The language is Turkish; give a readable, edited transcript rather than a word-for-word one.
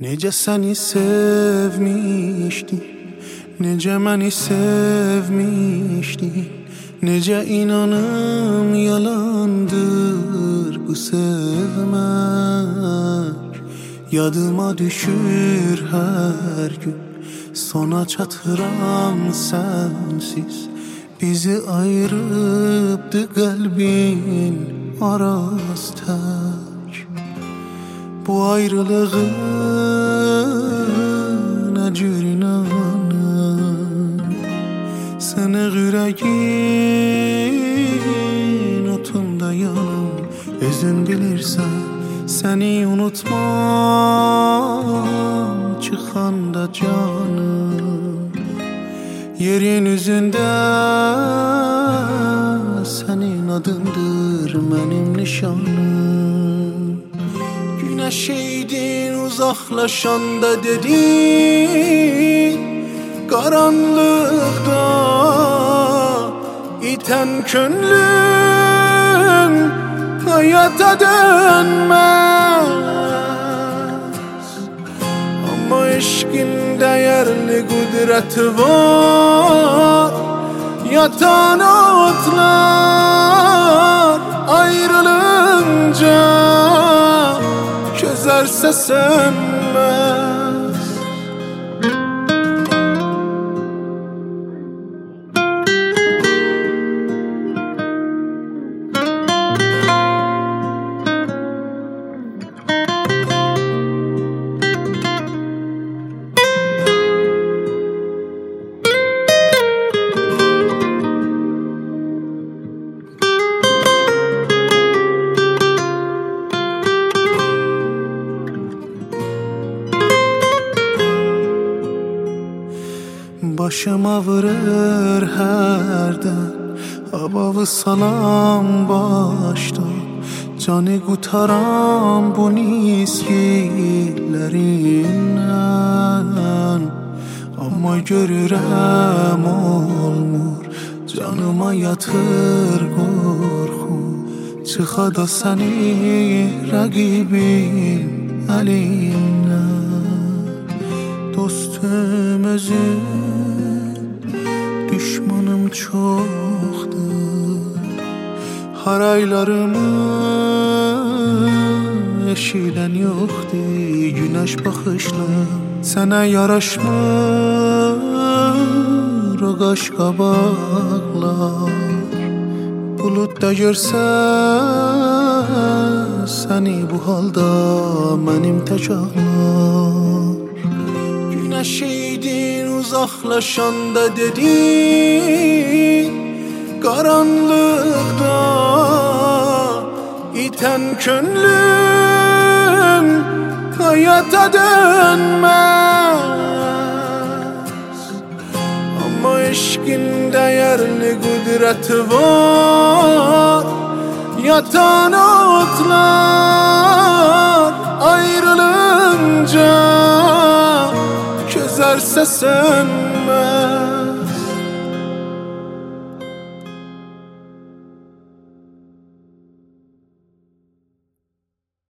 Nece seni sevmiştim, nece beni sevmiştin. Nece inanım yalandır bu sevmek. Yadıma düşür her gün, sona çatıram sensiz. Bizi ayırıptı kalbin araz tek. Bu ayrılığın acır inanım. Seni yüreğin otunda yanım. Özün bilirsen seni unutmam çıkanda canım. Yerin yüzünde senin adındır benim nişanım. Güneşeydin uzaklaşanda dedin, karanlıkta iten könlüm hayata dönmez. Ama eşkin değerli kudreti var. Yatan otlar ayrılınca közerse sönmez. Başıma vurur herden havalı salam baştan. Canı kutaram bu niskilerinden. Ama görürem olmur, canıma yatır korku. Çıxa da seni rəqibim əlindən. Dostum özüm, düşmanım çoxdur. Haraylarımı eşidən yoxdur. Güneş baxışlı sənə yaraşmır o qaş qabaqlar. Bulutda görsə səni bu halda mənim tək ağlar. Güneşeydin uzaklaşanda dedin, karanlıkta iten könlüm hayata dönmez. Ama eşkin değerli kudreti var. Yatan otlar ayrılınca közerse sönmez.